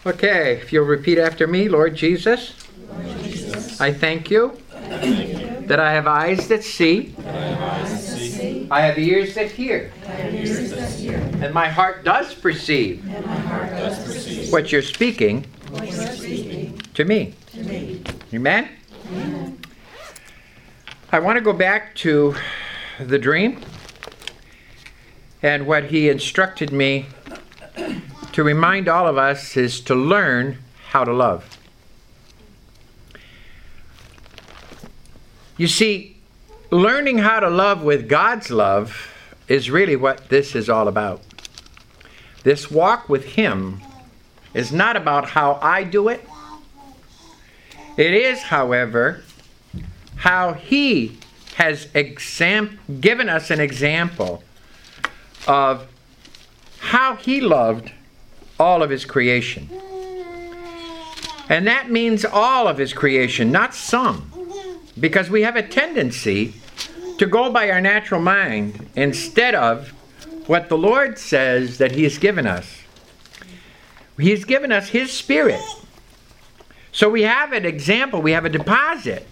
Okay, if you'll repeat after me, Lord Jesus, I thank you that I have eyes that see, I have ears that hear, and my heart does perceive what you're speaking to me. Amen? I want to go back to the dream and what he instructed me to remind all of us is to learn how to love. You see, learning how to love with God's love is really what this is all about. This walk with Him is not about how I do it. It is, however, how He has given us an example of how He loved all of His creation. And that means all of His creation, not some. Because we have a tendency to go by our natural mind instead of what the Lord says that He has given us. He's given us His Spirit. So we have an example, we have a deposit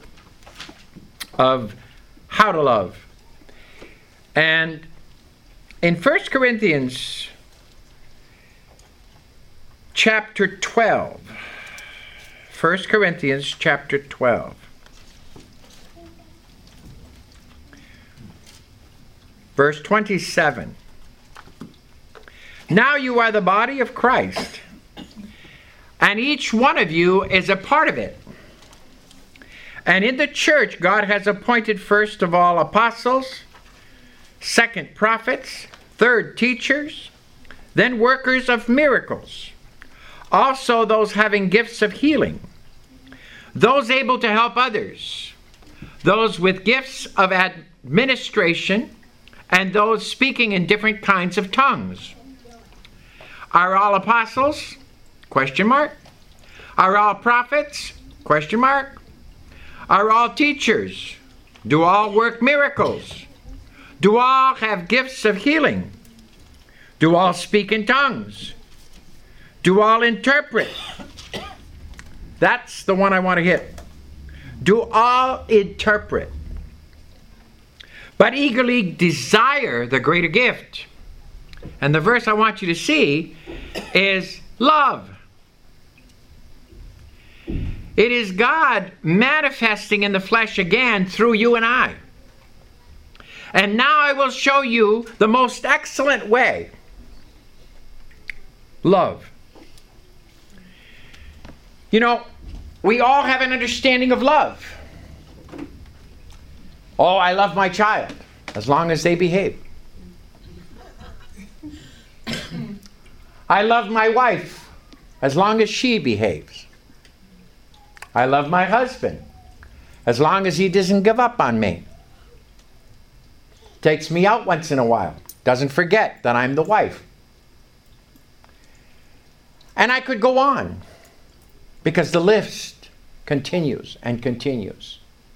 of how to love. And in 1 Corinthians chapter 12, 1 Corinthians chapter 12, verse 27. Now you are the body of Christ, and each one of you is a part of it. And in the church, God has appointed first of all apostles, second prophets, third teachers, then workers of miracles, also those having gifts of healing, those able to help others, those with gifts of administration, and those speaking in different kinds of tongues. Are all apostles? Question mark. Are all prophets? Question mark. Are all teachers? Do all work miracles? Do all have gifts of healing? Do all speak in tongues? Do all interpret? That's the one I want to hit. Do all interpret? But eagerly desire the greater gift. And the verse I want you to see is love. It is God manifesting in the flesh again through you and I. And now I will show you the most excellent way. Love. You know, we all have an understanding of love. Oh, I love my child as long as they behave. I love my wife as long as she behaves. I love my husband as long as he doesn't give up on me. Takes me out once in a while. Doesn't forget that I'm the wife. And I could go on because the list continues and continues.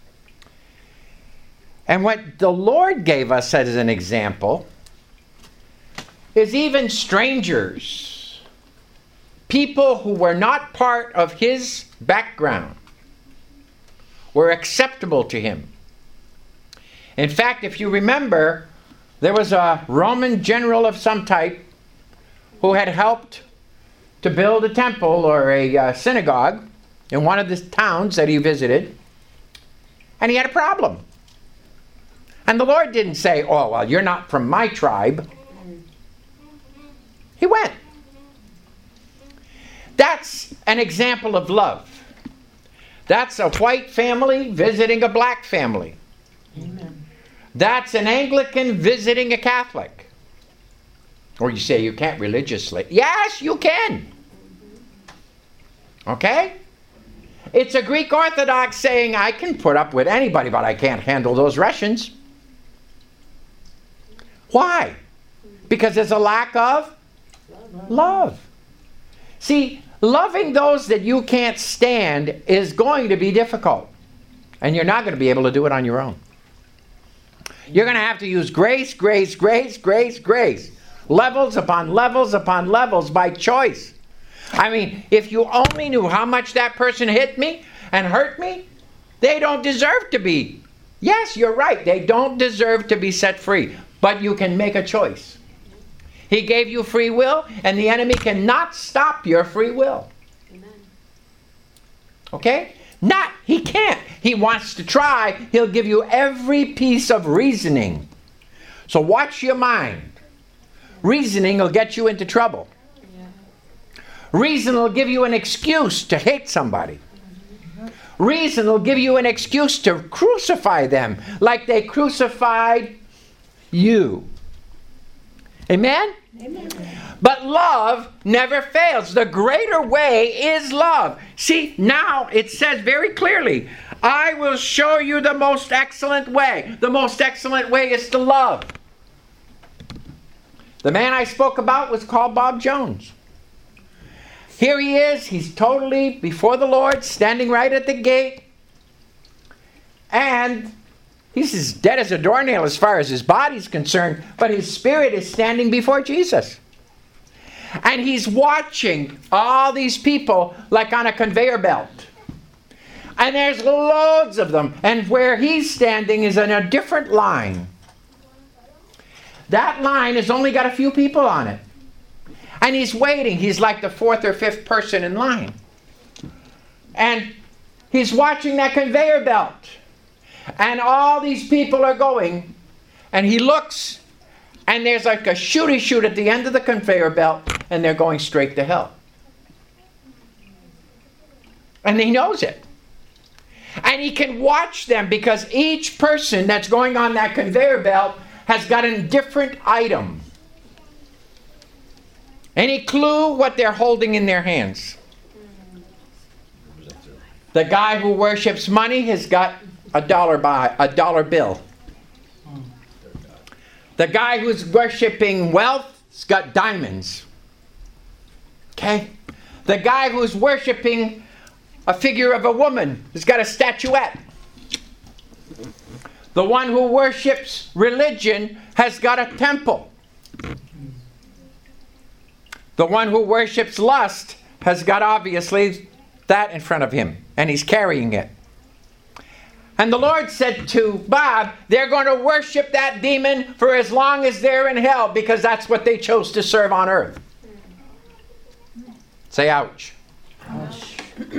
And what the Lord gave us as an example is even strangers, people who were not part of His background, were acceptable to Him. In fact, if you remember, there was a Roman general of some type who had helped to build a temple or a synagogue in one of the towns that he visited, and he had a problem. And the Lord didn't say, oh, well, you're not from my tribe. He went. That's an example of love. That's a white family visiting a black family. Amen. That's an Anglican visiting a Catholic. Or you say you can't religiously. Yes, you can. Okay? It's a Greek Orthodox saying, I can put up with anybody, but I can't handle those Russians. Why? Because there's a lack of love. See, loving those that you can't stand is going to be difficult. And you're not going to be able to do it on your own. You're going to have to use grace, grace, grace, grace, grace. Levels upon levels upon levels by choice. I mean, if you only knew how much that person hit me and hurt me, they don't deserve to be. Yes, you're right. They don't deserve to be set free. But you can make a choice. He gave you free will, and the enemy cannot stop your free will. Amen. Okay? He can't. He wants to try. He'll give you every piece of reasoning. So watch your mind. Reasoning will get you into trouble. Reason will give you an excuse to hate somebody. Reason will give you an excuse to crucify them like they crucified you. Amen? Amen. But love never fails. The greater way is love. See, now it says very clearly, I will show you the most excellent way. The most excellent way is to love. The man I spoke about was called Bob Jones. Here he is. He's totally before the Lord, standing right at the gate. And he's as dead as a doornail as far as his body's concerned, but his spirit is standing before Jesus. And he's watching all these people like on a conveyor belt. And there's loads of them. And where he's standing is in a different line. That line has only got a few people on it. And he's waiting. He's like the fourth or fifth person in line. And he's watching that conveyor belt. And all these people are going. And he looks, and there's like a shooty chute at the end of the conveyor belt, and they're going straight to hell. And he knows it. And he can watch them because each person that's going on that conveyor belt has got a different item. Any clue what they're holding in their hands? The guy who worships money has got a dollar bill. The guy who's worshiping wealth has got diamonds. Okay? The guy who's worshiping a figure of a woman has got a statuette. The one who worships religion has got a temple. The one who worships lust has got obviously that in front of him, and he's carrying it. And the Lord said to Bob, they're going to worship that demon for as long as they're in hell, because that's what they chose to serve on earth. Say ouch. Ouch.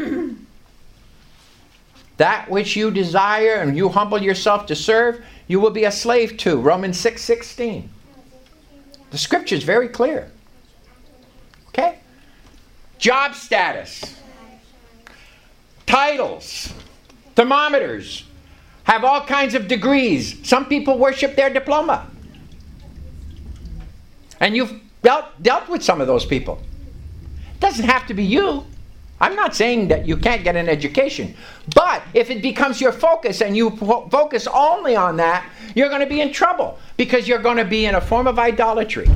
That which you desire and you humble yourself to serve, you will be a slave to. Romans 6:16. The scripture is very clear. Okay? Job status. Titles. Thermometers. Have all kinds of degrees. Some people worship their diploma. And you've dealt with some of those people. It doesn't have to be you. I'm not saying that you can't get an education. But if it becomes your focus and you focus only on that, you're going to be in trouble because you're going to be in a form of idolatry.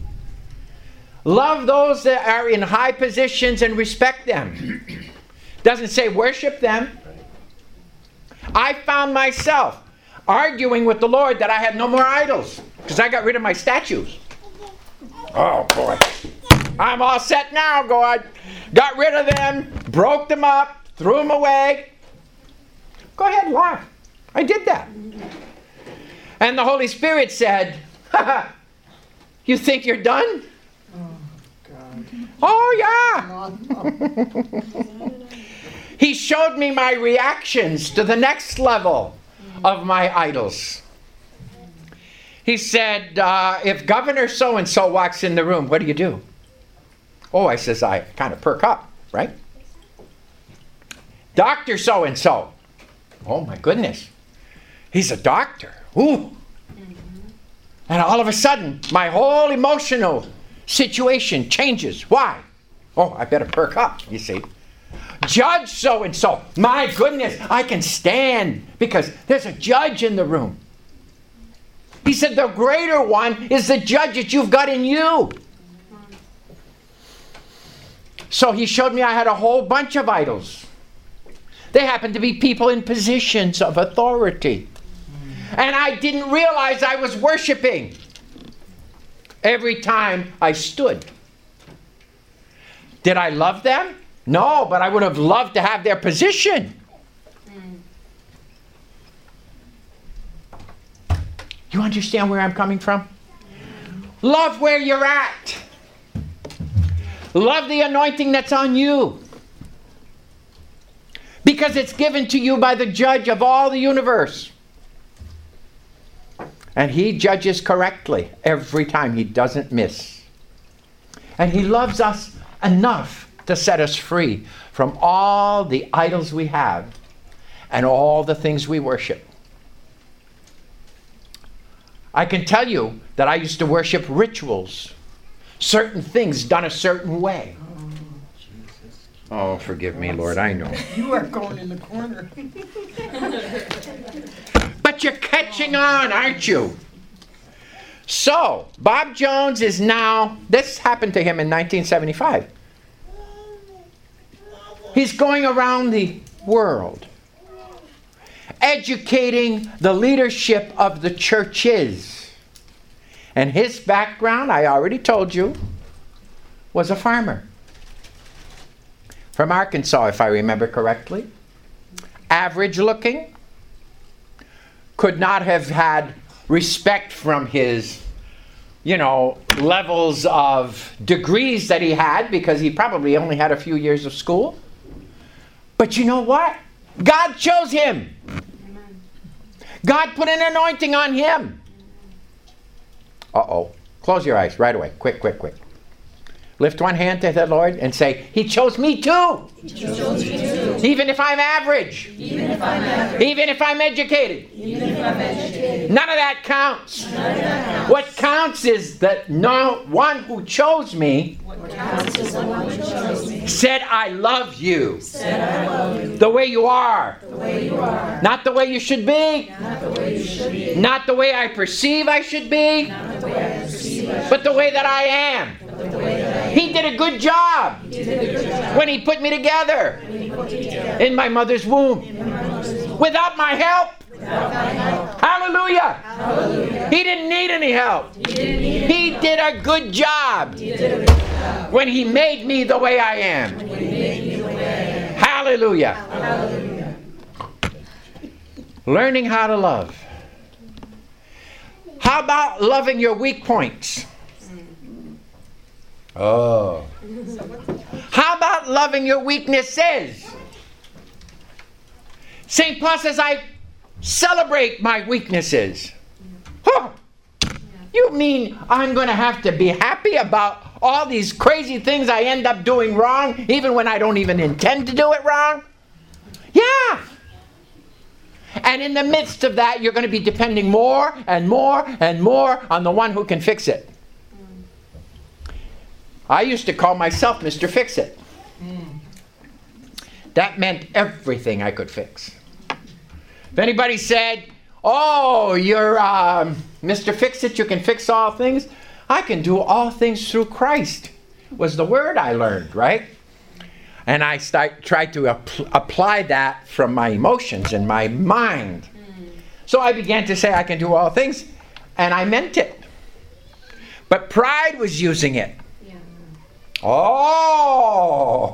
Love those that are in high positions and respect them. Doesn't say worship them. I found myself arguing with the Lord that I had no more idols because I got rid of my statues. Oh boy. I'm all set now, God. Got rid of them, broke them up, threw them away. Go ahead, laugh. I did that. And the Holy Spirit said, you think you're done? Oh, yeah. He showed me my reactions to the next level of my idols. He said, if Governor so-and-so walks in the room, what do you do? Oh, I says, I kind of perk up, right? Doctor so-and-so. Oh, my goodness. He's a doctor. Ooh. And all of a sudden, my whole emotional situation changes. Why? Oh, I better perk up, you see. Judge so-and-so. My goodness, I can stand because there's a judge in the room. He said the greater one is the judge that you've got in you. So he showed me I had a whole bunch of idols. They happened to be people in positions of authority. And I didn't realize I was worshiping every time I stood. Did I love them? No, but I would have loved to have their position. You understand where I'm coming from? Love where you're at. Love the anointing that's on you. Because it's given to you by the judge of all the universe. And he judges correctly every time. He doesn't miss. And he loves us enough to set us free from all the idols we have and all the things we worship. I can tell you that I used to worship rituals, certain things done a certain way. Oh, forgive me, Lord, I know. You are going in the corner. But you're catching on, aren't you? So, Bob Jones is now, this happened to him in 1975. He's going around the world, educating the leadership of the churches. And his background, I already told you, was a farmer. From Arkansas, if I remember correctly. Average looking. Could not have had respect from his, levels of degrees that he had, because he probably only had a few years of school. But you know what? God chose him. God put an anointing on him. Uh-oh. Close your eyes right away. Quick, quick, quick. Lift one hand to the Lord and say, He chose me too. He chose me too. Even if I'm average. Even if I'm average. Even if I'm educated. Even if I'm educated. None of that counts. None of that counts. What counts is that no one who chose me What counts is the one who chose me. said, I love you. Said I love you. The way you are. The way you are. Not the way you should be. Not the way you should be. Not the way I perceive I should be. Not the way I perceive I should But the way that I am. be. But the way that I am. He did a good job He did a good job. when he put me together When he put me together. in my mother's womb. In my mother's womb. Without my help. Without my help. Hallelujah. Hallelujah. He didn't need any help. He didn't need He did a good job He did a good job. when he made me the way I am. When he made me the way I am. Hallelujah. Hallelujah. Learning how to love. How about loving your weak points? Oh. How about loving your weaknesses? St. Paul says, I celebrate my weaknesses. Huh. You mean I'm going to have to be happy about all these crazy things I end up doing wrong, even when I don't even intend to do it wrong? Yeah. And in the midst of that, you're going to be depending more and more and more on the one who can fix it. I used to call myself Mr. Fix-It. That meant everything I could fix. If anybody said, oh, you're Mr. Fix-It, you can fix all things, I can do all things through Christ, was the word I learned, right? And I tried to apply that from my emotions and my mind. So I began to say I can do all things, and I meant it. But pride was using it. Oh!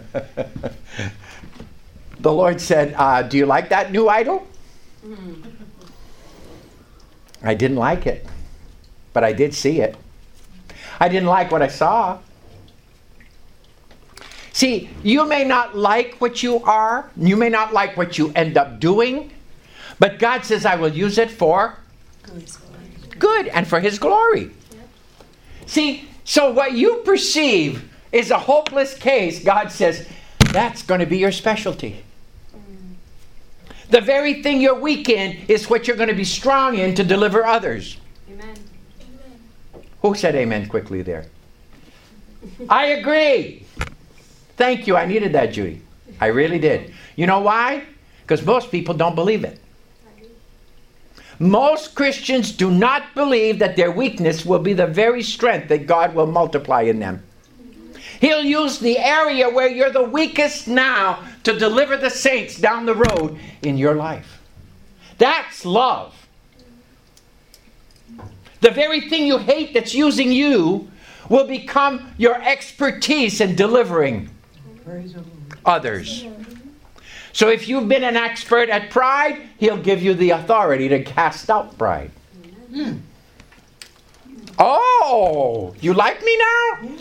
The Lord said, do you like that new idol? I didn't like it, but I did see it. I didn't like what I saw. See, you may not like what you are, you may not like what you end up doing, but God says, I will use it for good and for His glory. See, so what you perceive is a hopeless case. God says, that's going to be your specialty. The very thing you're weak in is what you're going to be strong in to deliver others. Amen. Who said amen quickly there? I agree. Thank you. I needed that, Judy. I really did. You know why? Because most people don't believe it. Most Christians do not believe that their weakness will be the very strength that God will multiply in them. He'll use the area where you're the weakest now to deliver the saints down the road in your life. That's love. The very thing you hate that's using you will become your expertise in delivering Praise the Lord. others. So if you've been an expert at pride, he'll give you the authority to cast out pride. Oh, you like me now?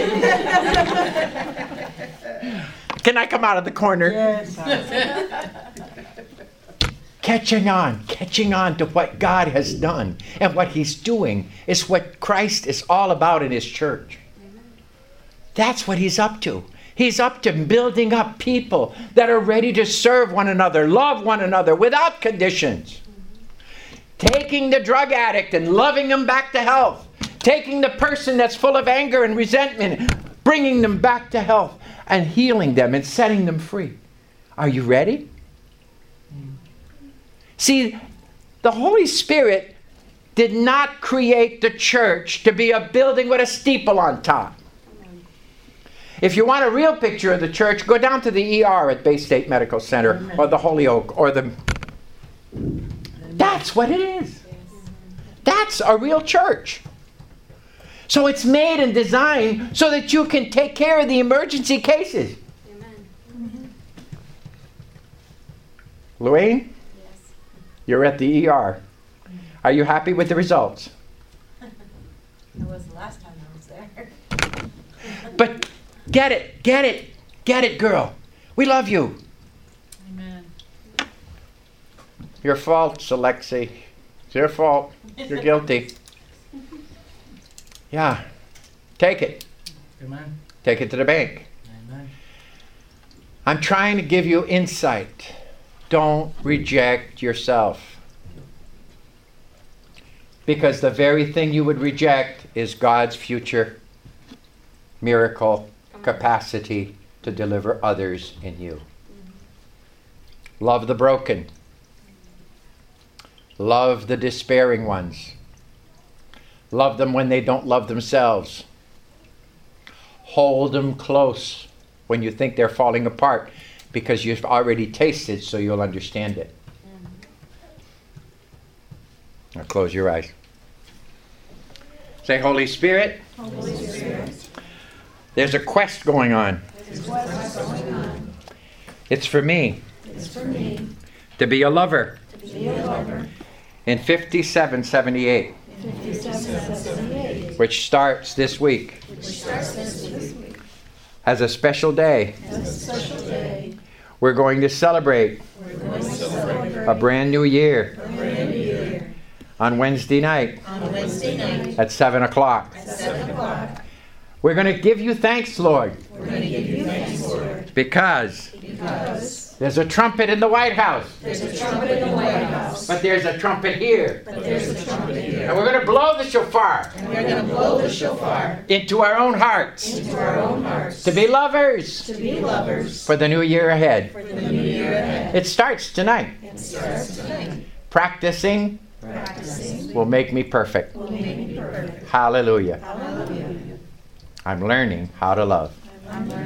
Can I come out of the corner? Yes. Catching on to what God has done and what he's doing is what Christ is all about in his church. That's what he's up to. He's up to building up people that are ready to serve one another, love one another without conditions. Taking the drug addict and loving them back to health. Taking the person that's full of anger and resentment, bringing them back to health and healing them and setting them free. Are you ready? See, the Holy Spirit did not create the church to be a building with a steeple on top. If you want a real picture of the church, go down to the ER at Bay State Medical Center or the Holyoke or the... That's what it is. That's a real church. So it's made and designed so that you can take care of the emergency cases. Luane? You're at the ER. Are you happy with the results? It was the last time I was there. But get it, girl. We love you. Amen. Your fault, Alexei. It's your fault. You're guilty. Yeah. Take it. Amen. Take it to the bank. Amen. I'm trying to give you insight. Don't reject yourself. Because the very thing you would reject is God's future miracle capacity to deliver others in you. Love the broken. Love the despairing ones. Love them when they don't love themselves. Hold them close when you think they're falling apart, because you've already tasted, so you'll understand it. Now close your eyes. Say, Holy Spirit, there's a quest going on. It's for me to be a lover. In 5778, which starts this week, as a special day. We're going to celebrate a brand new year on Wednesday night at 7 o'clock. We're going to give you thanks, Lord, because there's a trumpet in the White House. But there's a trumpet here. And we're going to blow the shofar. Into our own hearts. To be lovers. For the new year ahead. It starts tonight. Practicing will make me perfect. Hallelujah. I'm learning how to love.